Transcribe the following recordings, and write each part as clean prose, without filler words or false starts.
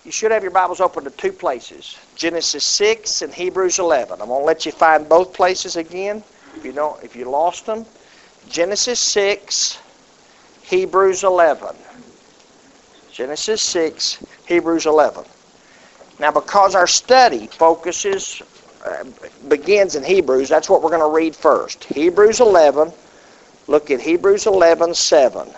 You should have your Bibles open to two places, Genesis 6 and Hebrews 11. I'm going to let you find both places again if you lost them. Genesis 6, Hebrews 11. Genesis 6, Hebrews 11. Now, because our study begins in Hebrews, that's what we're going to read first. Hebrews 11, look at Hebrews 11:7.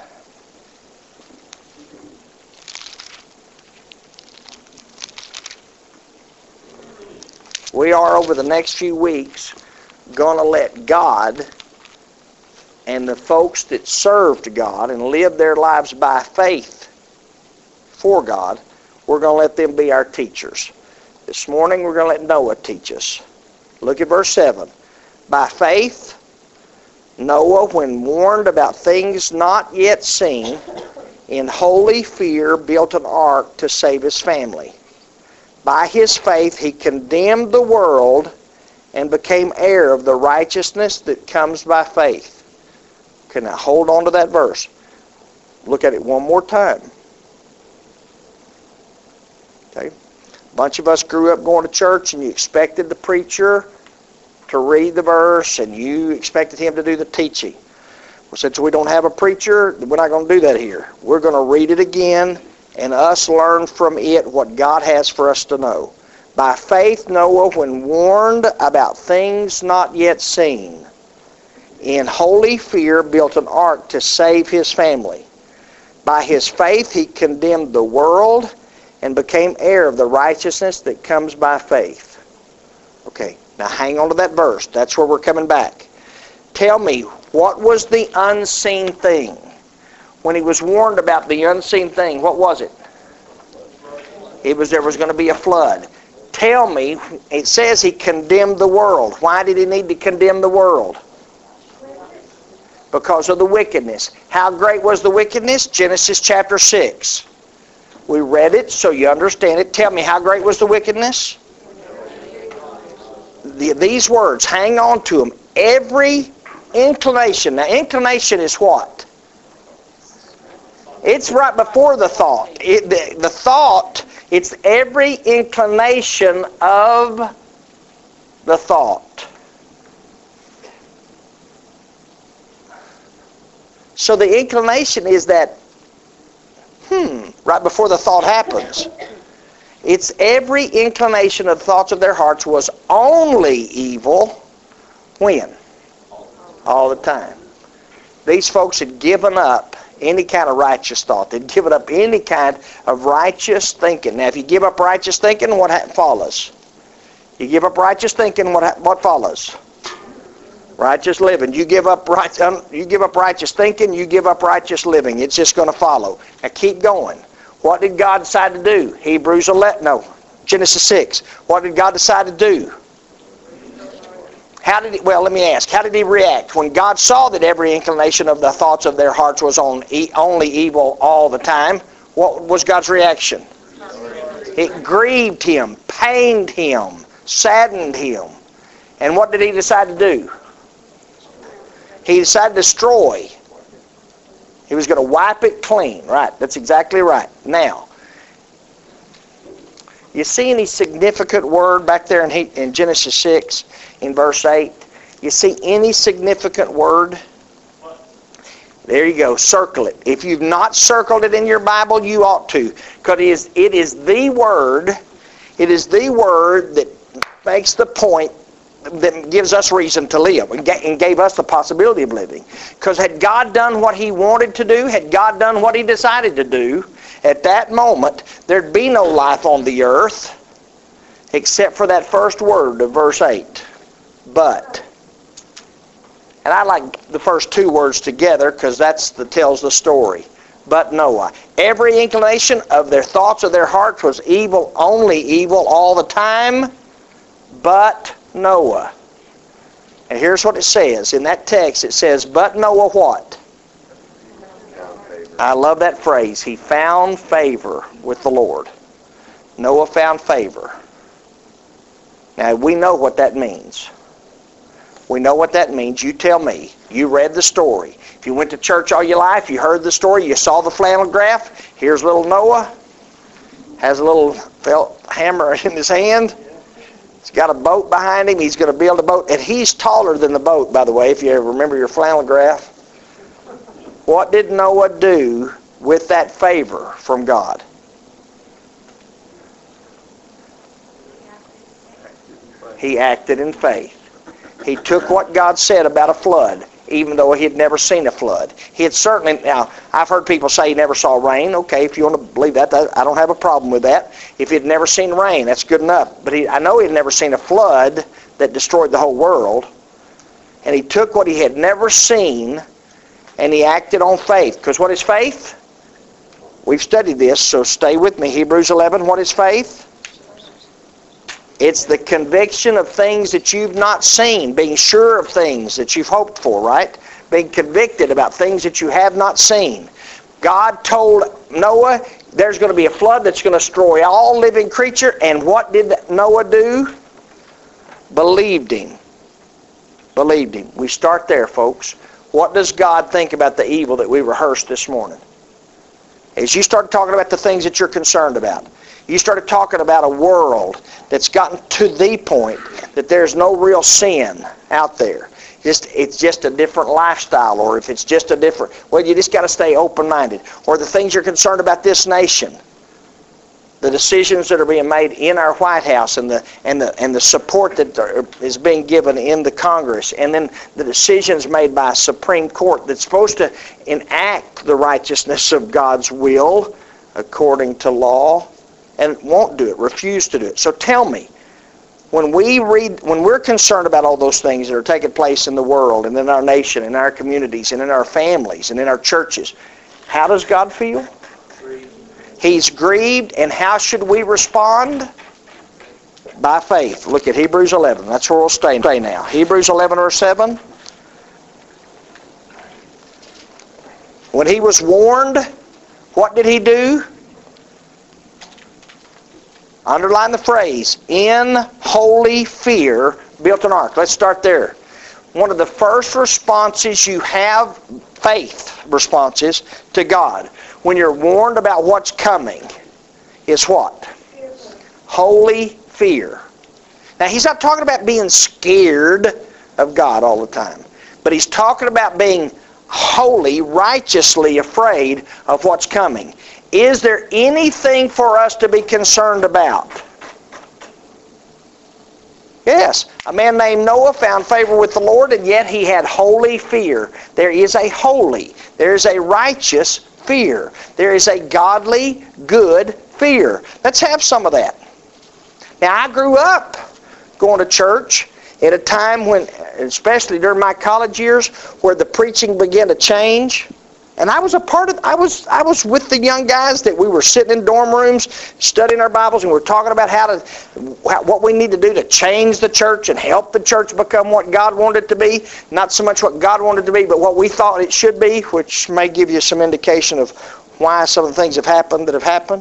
We are, over the next few weeks, going to let God and the folks that served God and lived their lives by faith for God, we're going to let them be our teachers. This morning we're going to let Noah teach us. Look at verse 7. By faith, Noah, when warned about things not yet seen, in holy fear built an ark to save his family. By his faith he condemned the world and became heir of the righteousness that comes by faith. Okay, now hold on to that verse. Look at it one more time. Okay. A bunch of us grew up going to church and you expected the preacher to read the verse and you expected him to do the teaching. Well, since we don't have a preacher, we're not going to do that here. We're going to read it again and us learn from it what God has for us to know. By faith, Noah, when warned about things not yet seen, in holy fear built an ark to save his family. By his faith he condemned the world and became heir of the righteousness that comes by faith. Okay, now hang on to that verse. That's where we're coming back. Tell me, what was the unseen thing? When he was warned about the unseen thing, what was it? There was going to be a flood. Tell me, it says he condemned the world. Why did he need to condemn the world? Because of the wickedness. How great was the wickedness? Genesis chapter 6. We read it so you understand it. Tell me, how great was the wickedness? These words, hang on to them. Every inclination. Now, inclination is what? It's right before the thought. The thought, it's every inclination of the thought. So the inclination is that, right before the thought happens. It's every inclination of the thoughts of their hearts was only evil. When? All the time. These folks had given up any kind of righteous thought. They'd given up any kind of righteous thinking. Now, if you give up righteous thinking, what follows? You give up righteous thinking, what follows? Righteous living. You give up righteous thinking, you give up righteous living. It's just going to follow. Now, keep going. What did God decide to do? Genesis 6. What did God decide to do? Let me ask. How did he react? When God saw that every inclination of the thoughts of their hearts was only evil all the time, what was God's reaction? It grieved him, pained him, saddened him. And what did he decide to do? He decided to destroy. He was going to wipe it clean. Right, that's exactly right. Now, you see any significant word back there in Genesis 6 in verse 8? You see any significant word? There you go. Circle it. If you've not circled it in your Bible, you ought to. Because it is the word that makes the point that gives us reason to live and gave us the possibility of living. Because had God done what he wanted to do, had God done what he decided to do, at that moment, there'd be no life on the earth except for that first word of verse 8. But. And I like the first two words together because that tells the story. But Noah. Every inclination of their thoughts of their hearts was evil, only evil all the time, but Noah. And here's what it says. In that text it says, but Noah what? I love that phrase. He found favor with the Lord. Noah found favor. Now we know what that means. We know what that means. You tell me. You read the story. If you went to church all your life, you heard the story, you saw the flannel graph, here's little Noah. Has a little felt hammer in his hand. He's got a boat behind him. He's going to build a boat. And he's taller than the boat, by the way, if you ever remember your flannel graph. What did Noah do with that favor from God? He acted in faith. He took what God said about a flood, even though he had never seen a flood. He had certainly, now, I've heard people say he never saw rain. Okay, if you want to believe that, I don't have a problem with that. If he had never seen rain, that's good enough. But I know he had never seen a flood that destroyed the whole world. And he took what he had never seen and he acted on faith. Because what is faith? We've studied this, so stay with me. Hebrews 11, what is faith? It's the conviction of things that you've not seen, being sure of things that you've hoped for, right? Being convicted about things that you have not seen. God told Noah there's going to be a flood that's going to destroy all living creature, and what did Noah do? Believed him. Believed him. We start there, folks. What does God think about the evil that we rehearsed this morning? As you start talking about the things that you're concerned about, you started talking about a world that's gotten to the point that there's no real sin out there. It's just a different lifestyle, or if it's just a different, well, you just got to stay open-minded. Or the things you're concerned about this nation, the decisions that are being made in our White House, and the support that is being given in the Congress, and then the decisions made by a Supreme Court that's supposed to enact the righteousness of God's will according to law, and won't do it, refuse to do it. So tell me, when we're concerned about all those things that are taking place in the world and in our nation, in our communities, and in our families, and in our churches, how does God feel? He's grieved, and how should we respond? By faith. Look at Hebrews 11. That's where we'll stay now. Hebrews 11 verse 7. When he was warned, what did he do? Underline the phrase, in holy fear, built an ark. Let's start there. One of the first responses you have, faith responses to God, when you're warned about what's coming, is what? Holy fear. Now, he's not talking about being scared of God all the time, but he's talking about being holy, righteously afraid of what's coming. Is there anything for us to be concerned about? Yes. A man named Noah found favor with the Lord, and yet he had holy fear. There is a holy, there is a righteous fear. There is a godly, good fear. Let's have some of that. Now, I grew up going to church at a time when, especially during my college years, where the preaching began to change. And I was a part of, I was with the young guys that we were sitting in dorm rooms studying our Bibles, and we were talking about what we need to do to change the church and help the church become what God wanted it to be. Not so much what God wanted it to be, but what we thought it should be, which may give you some indication of why some of the things have happened that have happened.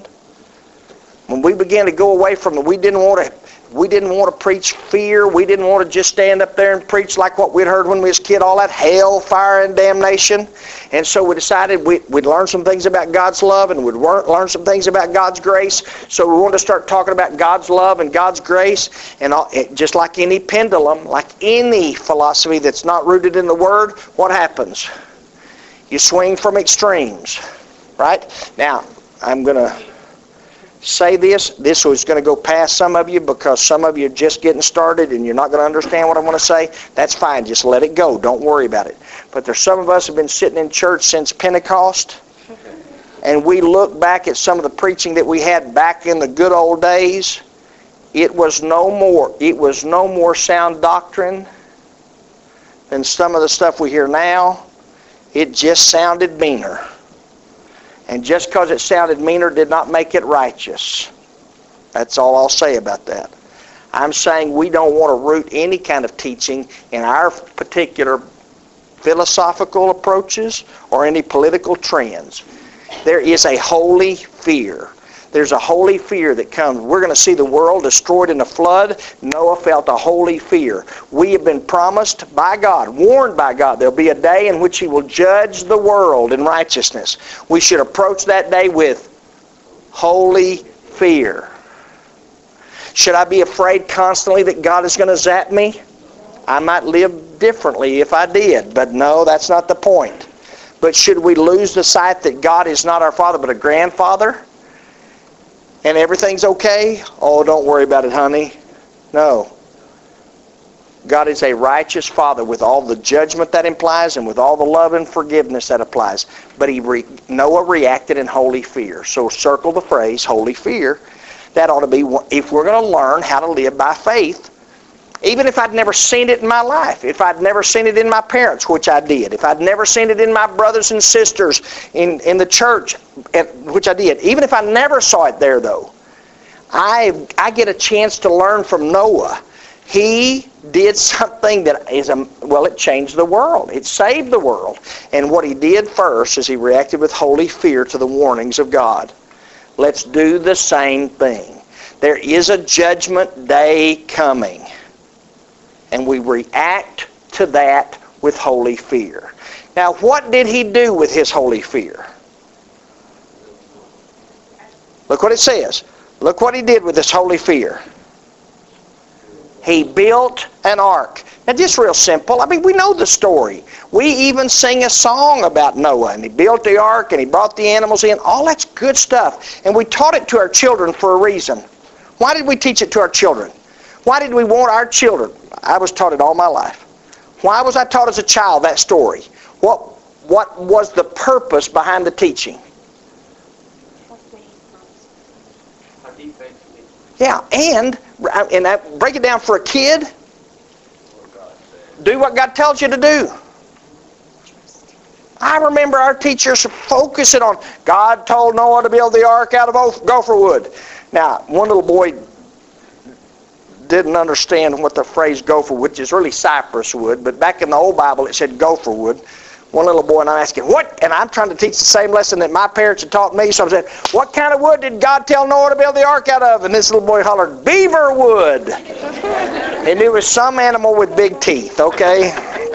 When we began to go away from it, we didn't want to preach fear. We didn't want to just stand up there and preach like what we'd heard when we was a kid, all that hell, fire, and damnation. And so we decided we'd learn some things about God's love, and we'd learn some things about God's grace. So we wanted to start talking about God's love and God's grace. And just like any pendulum, like any philosophy that's not rooted in the Word, what happens? You swing from extremes, right? Now, I'm going to say this was going to go past some of you because some of you are just getting started and you're not going to understand what I'm going to say. That's fine. Just let it go. Don't worry about it. But there's some of us who have been sitting in church since Pentecost, and we look back at some of the preaching that we had back in the good old days. It was no more sound doctrine than some of the stuff we hear now. It just sounded meaner. And just because it sounded meaner did not make it righteous. That's all I'll say about that. I'm saying we don't want to root any kind of teaching in our particular philosophical approaches or any political trends. There is a holy fear. There's a holy fear that comes. We're going to see the world destroyed in a flood. Noah felt a holy fear. We have been promised by God, warned by God, there'll be a day in which He will judge the world in righteousness. We should approach that day with holy fear. Should I be afraid constantly that God is going to zap me? I might live differently if I did, but no, that's not the point. But should we lose the sight that God is not our Father but a grandfather? And everything's okay? Oh, don't worry about it, honey. No. God is a righteous Father with all the judgment that implies and with all the love and forgiveness that applies. But Noah reacted in holy fear. So circle the phrase, holy fear. That ought to be, if we're going to learn how to live by faith, even if I'd never seen it in my life, if I'd never seen it in my parents, which I did, if I'd never seen it in my brothers and sisters in the church, which I did, even if I never saw it there though, I get a chance to learn from Noah. He did something that it changed the world. It saved the world. And what he did first is he reacted with holy fear to the warnings of God. Let's do the same thing. There is a judgment day coming. And we react to that with holy fear. Now, what did he do with his holy fear? Look what it says. Look what he did with his holy fear. He built an ark. Now, just real simple. I mean, we know the story. We even sing a song about Noah. And he built the ark and he brought the animals in. All that's good stuff. And we taught it to our children for a reason. Why did we teach it to our children? Why did we want our children? I was taught it all my life. Why was I taught as a child that story? What was the purpose behind the teaching? Yeah, and break it down for a kid. Do what God tells you to do. I remember our teachers focusing on God told Noah to build the ark out of gopher wood. Now, one little boy didn't understand what the phrase gopher wood, which is really cypress wood, but back in the old Bible it said gopher wood. One little boy, and I'm asking, what? And I'm trying to teach the same lesson that my parents had taught me, so I said, what kind of wood did God tell Noah to build the ark out of? And this little boy hollered, beaver wood. And it was some animal with big teeth, okay?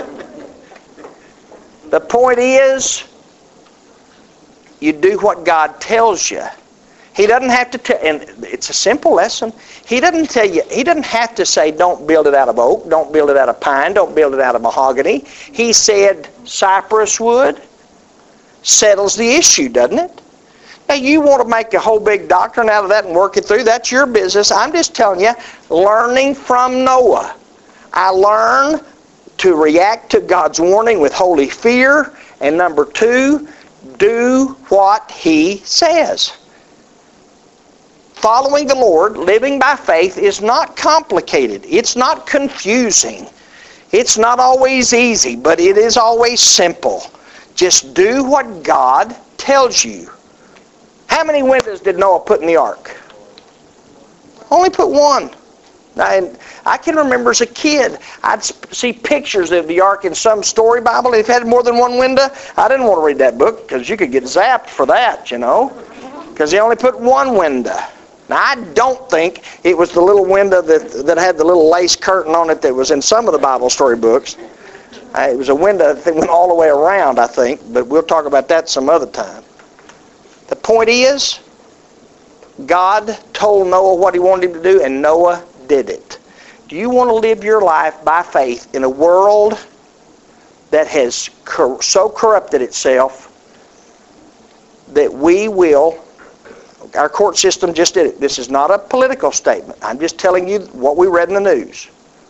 The point is, you do what God tells you. He doesn't have to tell, and it's a simple lesson. He doesn't tell you, he doesn't have to say, don't build it out of oak, don't build it out of pine, don't build it out of mahogany. He said cypress wood settles the issue, doesn't it? Now, you want to make a whole big doctrine out of that and work it through, that's your business. I'm just telling you, learning from Noah. I learned to react to God's warning with holy fear, and number 2, do what he says. Following the Lord, living by faith, is not complicated. It's not confusing. It's not always easy, but it is always simple. Just do what God tells you. How many windows did Noah put in the ark? Only put one. I can remember as a kid, I'd see pictures of the ark in some story Bible. If it had more than one window, I didn't want to read that book because you could get zapped for that, you know, because they only put one window. Now, I don't think it was the little window that had the little lace curtain on it that was in some of the Bible story books. It was a window that went all the way around, I think, but we'll talk about that some other time. The point is, God told Noah what he wanted him to do, and Noah did it. Do you want to live your life by faith in a world that has so corrupted itself that we will... Our court system just did it. This is not a political statement. I'm just telling you what we read in the news.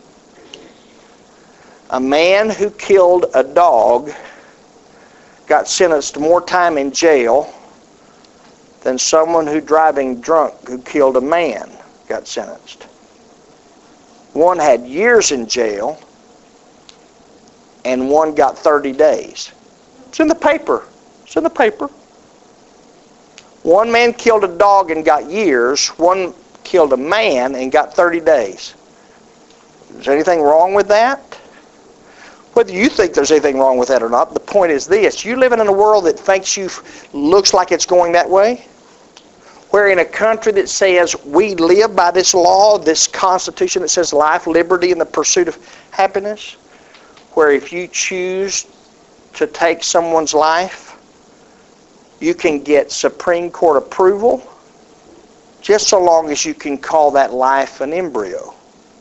A man who killed a dog got sentenced to more time in jail than someone who driving drunk who killed a man got sentenced. One had years in jail and one got 30 days. It's in the paper. It's in the paper. One man killed a dog and got years. One killed a man and got 30 days. Is there anything wrong with that? Whether you think there's anything wrong with that or not, the point is this. You living in a world that thinks looks like it's going that way? We're in a country that says we live by this law, this Constitution that says life, liberty, and the pursuit of happiness, where if you choose to take someone's life, you can get Supreme Court approval. just so long as you can call that life an embryo.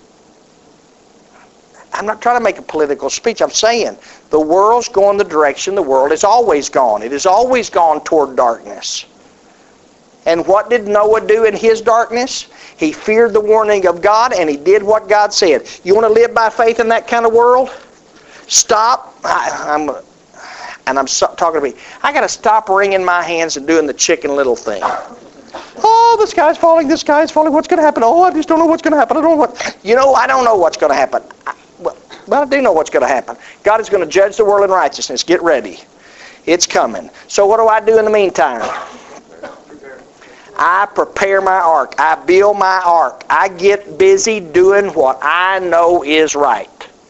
I'm not trying to make a political speech. I'm saying the world's going the direction the world has always gone. It has always gone toward darkness. And what did Noah do in his darkness? He feared the warning of God, and he did what God said. You want to live by faith in that kind of world? Stop. I'm talking to me. I got to stop wringing my hands and doing the Chicken Little thing. Oh, the sky's falling. The sky's falling. What's going to happen? Oh, I just don't know what's going to happen. I don't know what. You know, I don't know what's going to happen. Well, I do know what's going to happen. God is going to judge the world in righteousness. Get ready. It's coming. So what do I do in the meantime? I prepare my ark. I build my ark. I get busy doing what I know is right.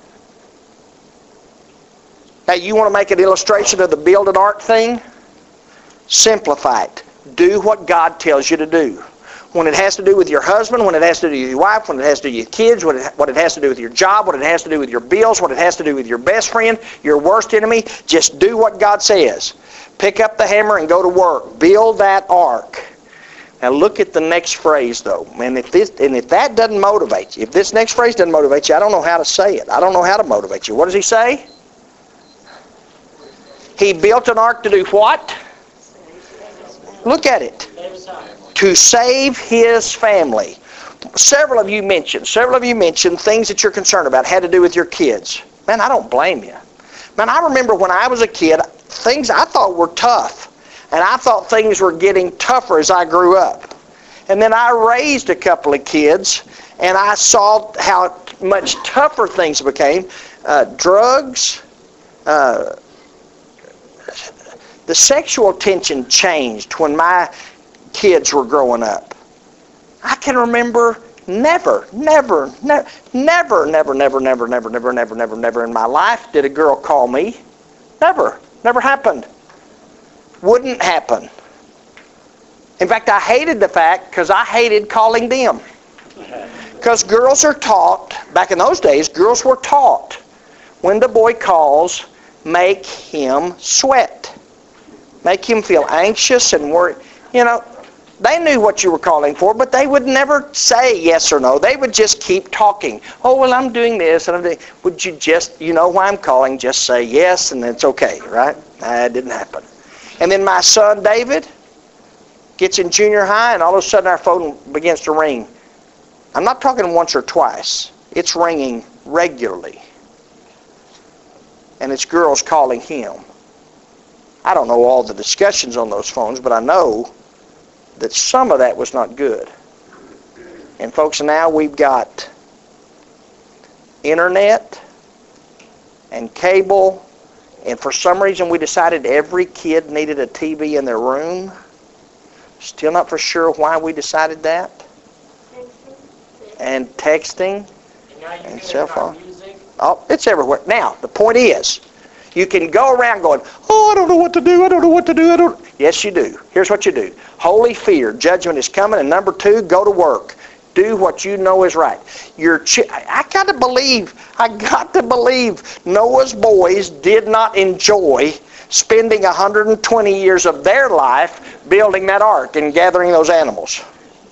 Now, you want to make an illustration of the build an ark thing? Simplify it. Do what God tells you to do. When it has to do with your husband, when it has to do with your wife, when it has to do with your kids, what it has to do with your job, what it has to do with your bills, what it has to do with your best friend, your worst enemy, just do what God says. Pick up the hammer and go to work. Build that ark. Now look at the next phrase, though. And if that doesn't motivate you, if this next phrase doesn't motivate you, I don't know how to say it. I don't know how to motivate you. What does he say? He built an ark to do what? Look at it. To save his family. Several of you mentioned things that you're concerned about had to do with your kids. Man, I don't blame you. Man, I remember when I was a kid, things I thought were tough. And I thought things were getting tougher as I grew up. And then I raised a couple of kids, and I saw how much tougher things became. Drugs, the sexual tension changed when my kids were growing up. I can remember never in my life did a girl call me. Never happened. Wouldn't happen. In fact, I hated the fact because I hated calling them. Because girls are taught, back in those days, girls were taught, when the boy calls, make him sweat. Make him feel anxious and worried. You know, they knew what you were calling for, but they would never say yes or no. They would just keep talking. Oh, well, I'm doing this, and I'm doing... Would you just, you know why I'm calling, just say yes, and it's okay, right? That didn't happen. And then my son, David, gets in junior high, and all of a sudden our phone begins to ring. I'm not talking once or twice. It's ringing regularly. And it's girls calling him. I don't know all the discussions on those phones, but I know that some of that was not good. And folks, now we've got internet and cable. And for some reason we decided every kid needed a TV in their room. Still not for sure why we decided that. And texting. And cell phone. Oh, it's everywhere. Now, the point is, you can go around going, oh, I don't know what to do. Yes, you do. Here's what you do. Holy fear. Judgment is coming. And number 2, go to work. Do what you know is right. I got to believe Noah's boys did not enjoy spending 120 years of their life building that ark and gathering those animals.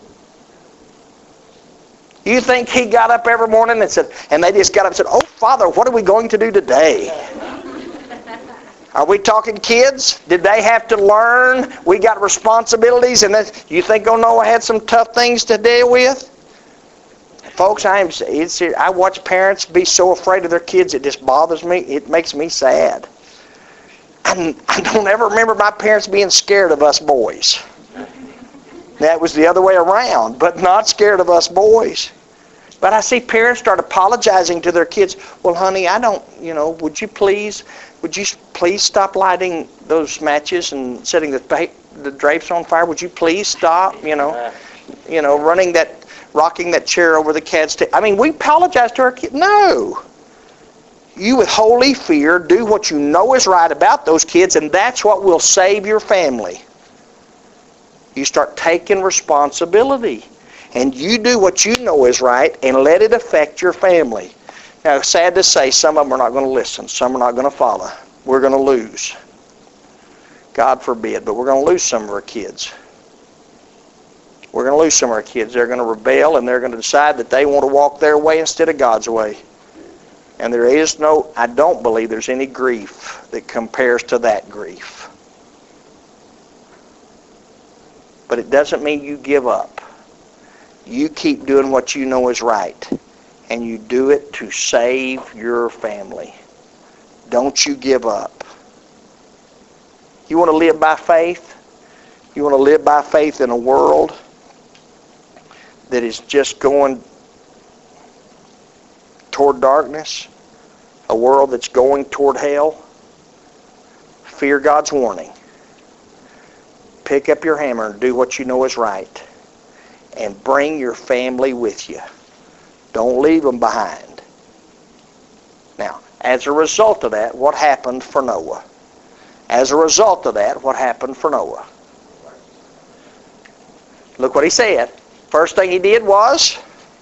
You think he got up every morning and they just got up and said, oh, Father, what are we going to do today? Are we talking kids? Did they have to learn? We got responsibilities, and you think Noah had some tough things to deal with? Folks, I watch parents be so afraid of their kids, it just bothers me. It makes me sad. I don't ever remember my parents being scared of us boys. That was the other way around, but not scared of us boys. But I see parents start apologizing to their kids. Well, honey, would you please stop lighting those matches and setting the drapes on fire? Would you please stop, rocking that chair over the cat's tail? I mean, we apologize to our kids. No. You with holy fear do what you know is right about those kids, and that's what will save your family. You start taking responsibility. And you do what you know is right and let it affect your family. Now, sad to say, some of them are not going to listen. Some are not going to follow. We're going to lose. God forbid, but we're going to lose some of our kids. We're going to lose some of our kids. They're going to rebel, and they're going to decide that they want to walk their way instead of God's way. And I don't believe there's any grief that compares to that grief. But it doesn't mean you give up. You keep doing what you know is right. And you do it to save your family. Don't you give up. You want to live by faith? You want to live by faith in a world that is just going toward darkness? A world that's going toward hell? Fear God's warning. Pick up your hammer and do what you know is right. And bring your family with you. Don't leave them behind. Now, as a result of that, what happened for Noah? As a result of that, what happened for Noah? Look what he said. First thing he did was,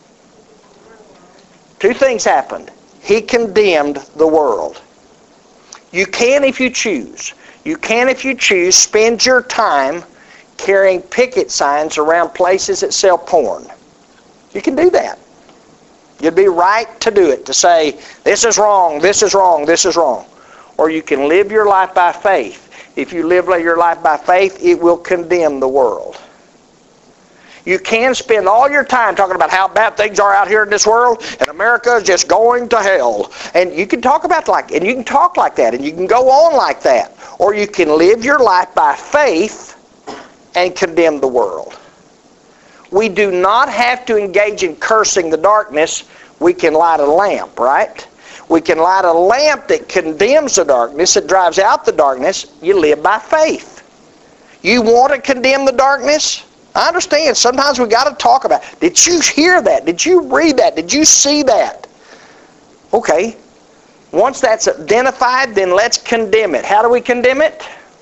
two things happened. He condemned the world. You can, if you choose. You can, if you choose, spend your time carrying picket signs around places that sell porn. You can do that. You'd be right to do it, to say, this is wrong, this is wrong, this is wrong. Or you can live your life by faith. If you live your life by faith, it will condemn the world. You can spend all your time talking about how bad things are out here in this world, and America is just going to hell. And you can talk about and you can talk like that, and you can go on like that. Or you can live your life by faith and condemn the world. We do not have to engage in cursing the darkness. We can light a lamp, right? We can light a lamp that condemns the darkness, that drives out the darkness. You live by faith. You want to condemn the darkness? I understand. Sometimes we got to talk about it. Did you hear that? Did you read that? Did you see that? Okay. Once that's identified, then let's condemn it. How do we condemn it?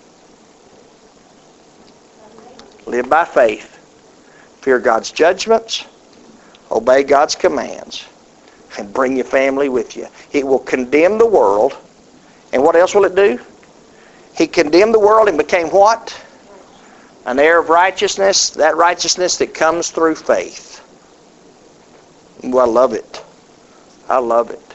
Live by faith. Fear God's judgments. Obey God's commands. And bring your family with you. It will condemn the world. And what else will it do? He condemned the world and became what? An heir of righteousness. That righteousness that comes through faith. Ooh, I love it. I love it.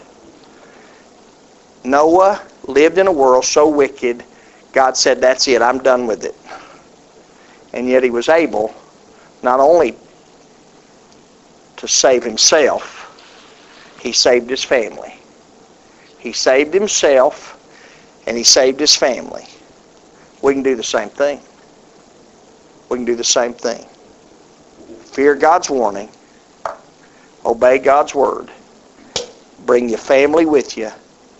Noah lived in a world so wicked, God said, that's it, I'm done with it. And yet he was able not only to save himself, he saved his family. He saved himself and he saved his family. We can do the same thing. We can do the same thing. Fear God's warning. Obey God's word. Bring your family with you.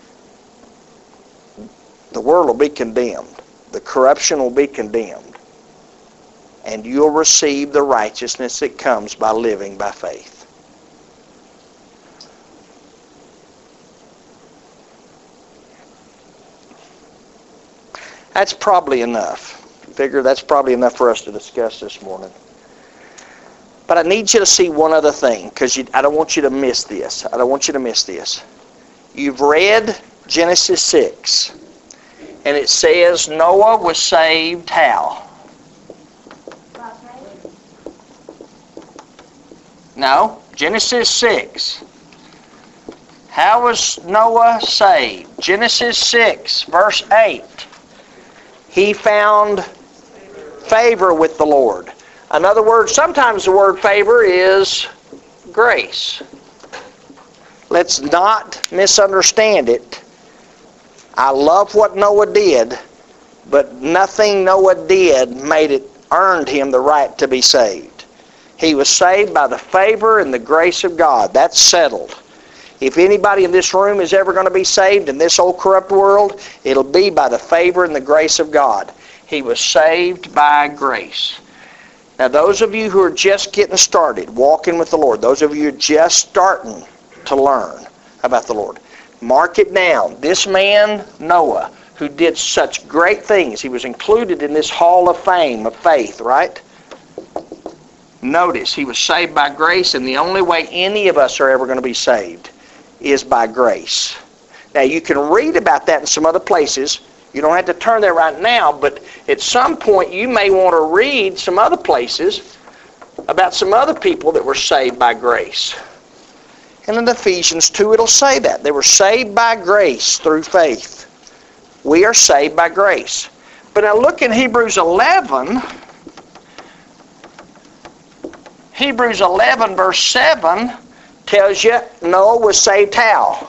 The world will be condemned. The corruption will be condemned. And you'll receive the righteousness that comes by living by faith. That's probably enough. Figure that's probably enough for us to discuss this morning. But I need you to see one other thing, because I don't want you to miss this. I don't want you to miss this. You've read Genesis 6, and it says Noah was saved how? No, Genesis 6. How was Noah saved? Genesis 6, verse 8. He found favor with the Lord. In other words, sometimes the word favor is grace. Let's not misunderstand it. I love what Noah did, but nothing Noah did earned him the right to be saved. He was saved by the favor and the grace of God. That's settled. If anybody in this room is ever going to be saved in this old corrupt world, it'll be by the favor and the grace of God. He was saved by grace. Now, those of you who are just getting started, walking with the Lord, those of you who are just starting to learn about the Lord, mark it down. This man, Noah, who did such great things, he was included in this hall of fame of faith, right? Notice, he was saved by grace, and the only way any of us are ever going to be saved is by grace. Now, you can read about that in some other places. You don't have to turn there right now, but at some point you may want to read some other places about some other people that were saved by grace. And in Ephesians 2 it'll say that. They were saved by grace through faith. We are saved by grace. But now look in Hebrews 11. Hebrews 11 verse 7 tells you Noah was saved how?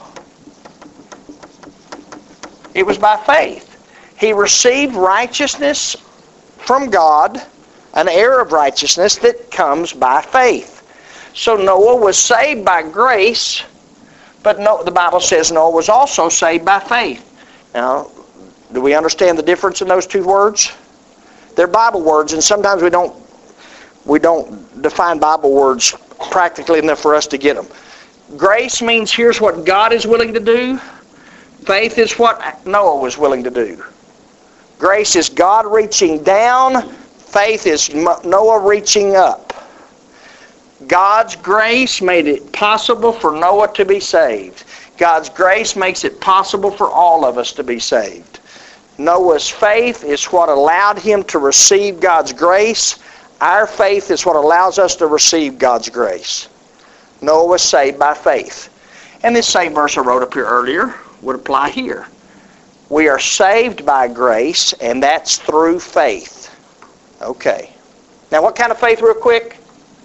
It was by faith. He received righteousness from God, an heir of righteousness that comes by faith. So Noah was saved by grace, but the Bible says Noah was also saved by faith. Now, do we understand the difference in those two words? They're Bible words, and sometimes we don't define Bible words practically enough for us to get them. Grace means here's what God is willing to do. Faith is what Noah was willing to do. Grace is God reaching down. Faith is Noah reaching up. God's grace made it possible for Noah to be saved. God's grace makes it possible for all of us to be saved. Noah's faith is what allowed him to receive God's grace. Our faith is what allows us to receive God's grace. Noah was saved by faith. And this same verse I wrote up here earlier would apply here. We are saved by grace, and that's through faith. Okay. Now what kind of faith, real quick?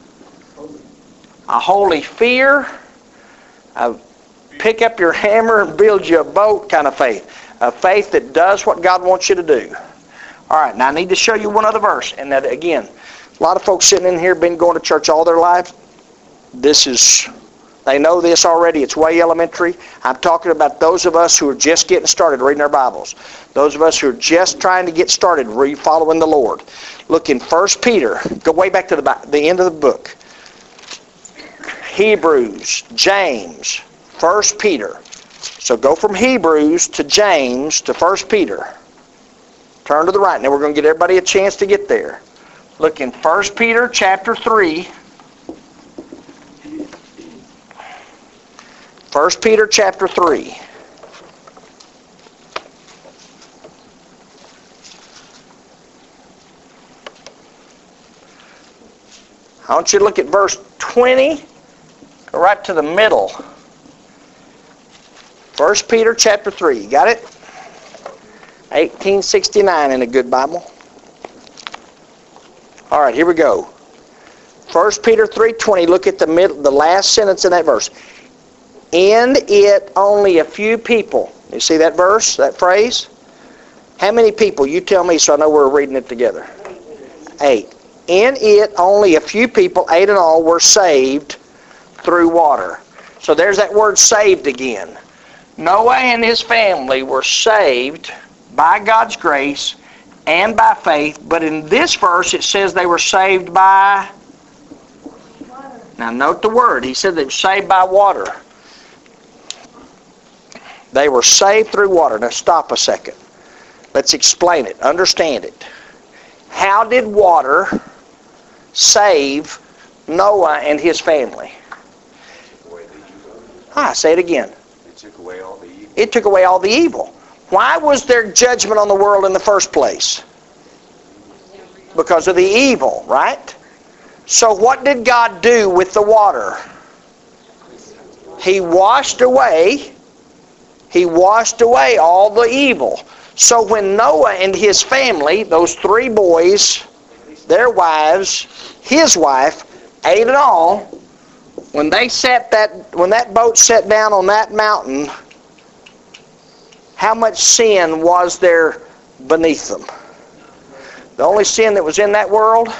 A holy fear. A pick up your hammer and build you a boat kind of faith. A faith that does what God wants you to do. All right, now I need to show you one other verse. And that, again, a lot of folks sitting in here have been going to church all their lives. They know this already. It's way elementary. I'm talking about those of us who are just getting started reading our Bibles. Those of us who are just trying to get started following the Lord. Look in 1 Peter. Go way back to the end of the book. Hebrews, James, 1 Peter. So go from Hebrews to James to 1 Peter. Turn to the right. Now we're going to get everybody a chance to get there. Look in 1 Peter chapter 3. 1 Peter chapter 3. I want you to look at verse 20. Go right to the middle. 1 Peter chapter 3. You got it? 1869 in a good Bible. All right, here we go. 1 Peter 3:20. Look at the last sentence in that verse. In it only a few people. You see that verse, that phrase? How many people? You tell me so I know we're reading it together. 8. In it only a few people, 8 in all, were saved through water. So there's that word saved again. Noah and his family were saved by God's grace and by faith. But in this verse it says they were saved by... Now note the word. He said they were saved by water. They were saved through water. Now stop a second. Let's explain it. Understand it. How did water save Noah and his family? Say it again. It took away all the evil. It took away all the evil. Why was there judgment on the world in the first place? Because of the evil, right? So what did God do with the water? He washed away all the evil. So when Noah and his family, those 3 boys, their wives, his wife, 8 in all, when that boat sat down on that mountain, how much sin was there beneath them? The only sin that was in that world?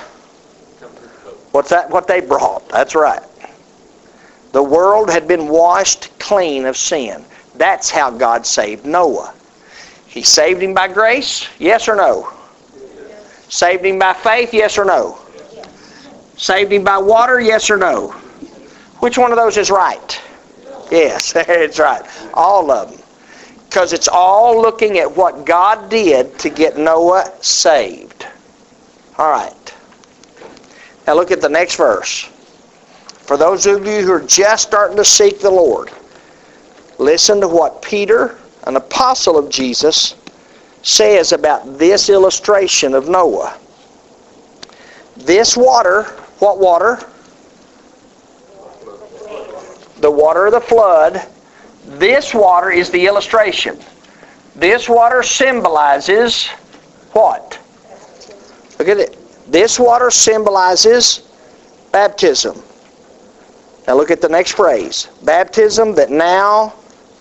What they brought. That's right. The world had been washed clean of sin. That's how God saved Noah. He saved him by grace, yes or no? Yes. Saved him by faith, yes or no? Yes. Saved him by water, yes or no? Which one of those is right? Yes, it's right. All of them. Because it's all looking at what God did to get Noah saved. All right. Now look at the next verse. For those of you who are just starting to seek the Lord, listen to what Peter, an apostle of Jesus, says about this illustration of Noah. This water What water? The water of the flood. This water is the illustration. This water symbolizes what? Look at it. This water symbolizes baptism. Now look at the next phrase. Baptism that now,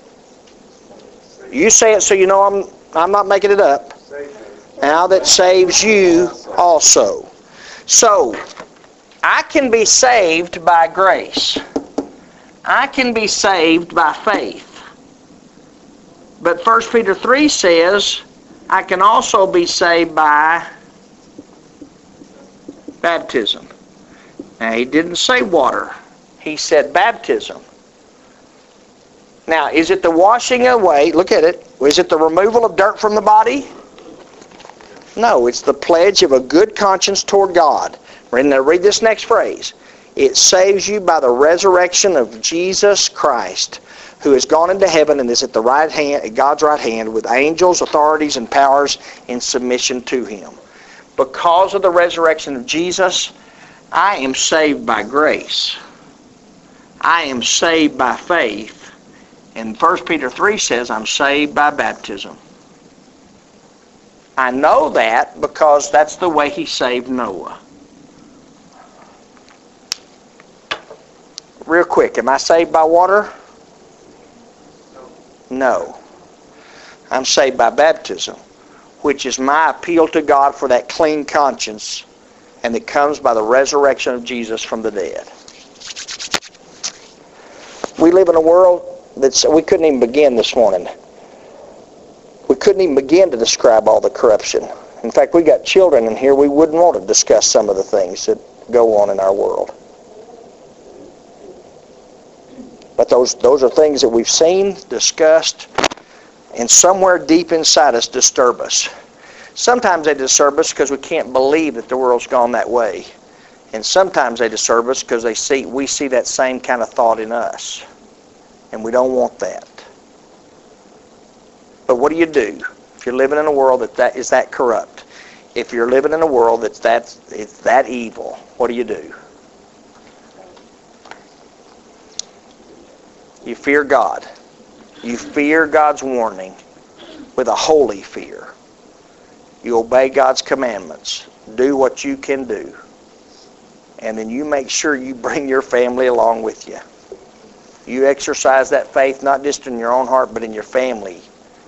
you say it so you know I'm not making it up. Now that saves you also. So, I can be saved by grace. I can be saved by faith. But 1 Peter 3 says, I can also be saved by baptism. Now, he didn't say water. He said baptism. Now, is it the washing away? Look at it. Is it the removal of dirt from the body? No, it's the pledge of a good conscience toward God. Now, read this next phrase. It saves you by the resurrection of Jesus Christ, who has gone into heaven and is at the right hand, at God's right hand, with angels, authorities, and powers in submission to Him. Because of the resurrection of Jesus, I am saved by grace. I am saved by faith. And 1 Peter 3 says I'm saved by baptism. I know that because that's the way He saved Noah. Real quick, am I saved by water? No. I'm saved by baptism, which is my appeal to God for that clean conscience, and it comes by the resurrection of Jesus from the dead. We live in a world we couldn't even begin this morning. We couldn't even begin to describe all the corruption. In fact, we got children in here, we wouldn't want to discuss some of the things that go on in our world. But those are things that we've seen, discussed, and somewhere deep inside us disturb us. Sometimes they disturb us because we can't believe that the world's gone that way. And sometimes they disturb us because we see that same kind of thought in us. And we don't want that. But what do you do if you're living in a world that is that corrupt? If you're living in a world it's that evil, what do? You fear God. You fear God's warning with a holy fear. You obey God's commandments. Do what you can do. And then you make sure you bring your family along with you. You exercise that faith not just in your own heart but in your family.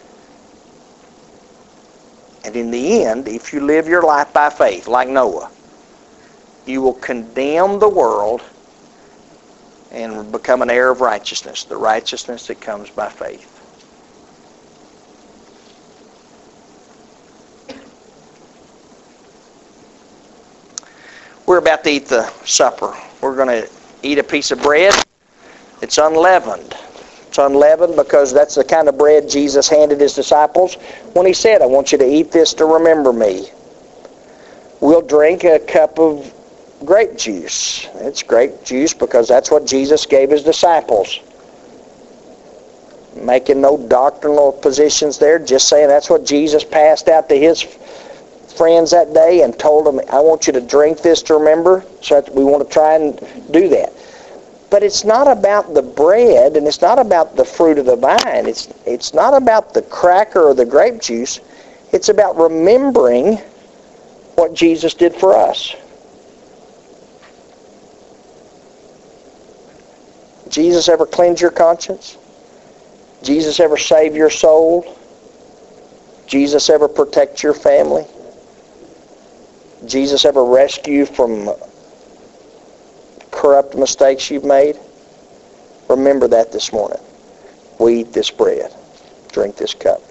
And in the end, if you live your life by faith, like Noah, you will condemn the world and become an heir of righteousness, the righteousness that comes by faith. We're about to eat the supper. We're going to eat a piece of bread. It's unleavened. It's unleavened because that's the kind of bread Jesus handed His disciples when He said, I want you to eat this to remember me. We'll drink a cup of grape juice. It's grape juice because that's what Jesus gave His disciples. Making no doctrinal positions there, just saying that's what Jesus passed out to His friends that day and told them, I want you to drink this to remember. So we want to try and do that. But it's not about the bread and it's not about the fruit of the vine. It's not about the cracker or the grape juice. It's about remembering what Jesus did for us. Jesus ever cleanse your conscience? Jesus ever save your soul? Jesus ever protect your family? Jesus ever rescue you from corrupt mistakes you've made? Remember that this morning. We eat this bread, drink this cup.